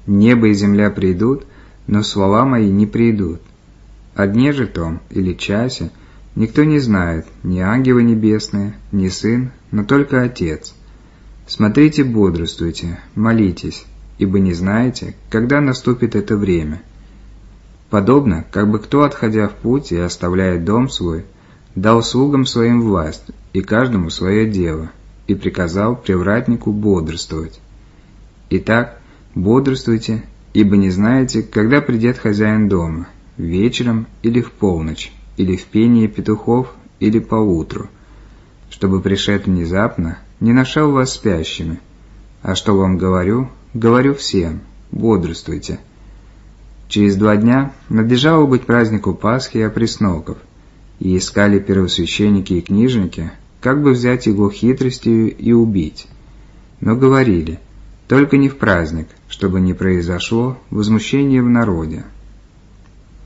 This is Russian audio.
Небо и земля придут, но слова мои не придут. О дне же том или часе никто не знает, ни ангелы небесные, ни Сын, но только Отец. Смотрите, бодрствуйте, молитесь, ибо не знаете, когда наступит это время. Подобно, как бы кто, отходя в путь и оставляя дом свой, дал слугам своим власть и каждому свое дело, и приказал привратнику бодрствовать. Итак, бодрствуйте, ибо не знаете, когда придет хозяин дома, вечером или в полночь, или в пении петухов, или поутру, чтобы пришед внезапно не нашел вас спящими. А что вам говорю, говорю всем, бодрствуйте. Через 2 дня надлежало быть празднику Пасхи и опресноков, и искали первосвященники и книжники, как бы взять его хитростью и убить. Но говорили, только не в праздник, чтобы не произошло возмущение в народе.